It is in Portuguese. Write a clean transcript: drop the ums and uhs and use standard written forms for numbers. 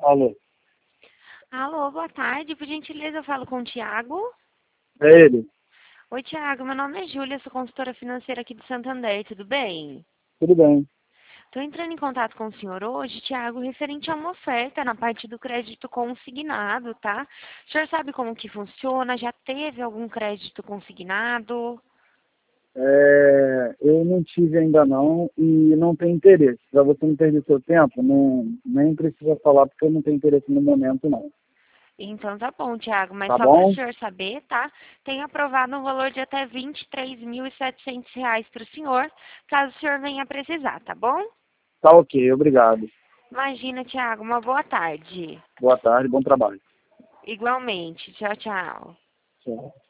Alô, Alô, boa tarde. Por gentileza, eu falo com o Tiago. é ele? Oi, Tiago. Meu nome é Júlia, sou consultora financeira aqui do Santander. Tudo bem? Tudo bem. Estou entrando em contato com o senhor hoje, Tiago, referente a uma oferta na parte do crédito consignado, tá? O senhor sabe como que funciona? Já teve algum crédito consignado? Eu não tive ainda não e não tenho interesse. Para você não perder seu tempo, não, nem precisa falar porque eu não tenho interesse no momento não. Então tá bom, Tiago, mas Tá só para o bom? senhor saber, tá? Tem aprovado um valor de até R$ 23.700 para o senhor, caso o senhor venha precisar, tá bom? Tá ok, obrigado. Imagina, Tiago, uma boa tarde. Boa tarde, bom trabalho. Igualmente. Tchau, tchau. Tchau.